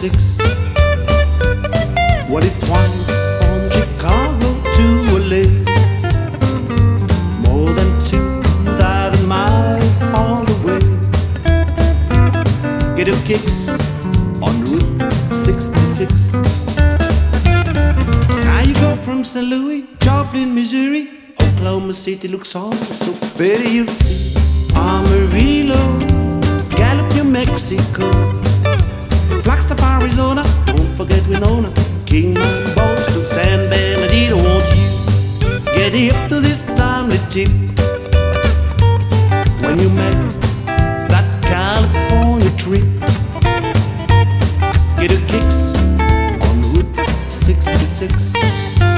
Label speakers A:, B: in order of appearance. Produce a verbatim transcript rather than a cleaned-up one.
A: sixty-six. What it winds from Chicago to L A, more than two thousand miles all the way. Get your kicks on Route sixty-six. Now you go from Saint Louis, Joplin, Missouri, Oklahoma City looks all so pretty. You'll see Amarillo, Gallup, New Mexico, Flagstaff, Arizona, don't forget Winona, Kingman, Boston, San Bernardino. Won't you get hip to this timely tip when you make that California trip? Get your kicks on Route sixty-six.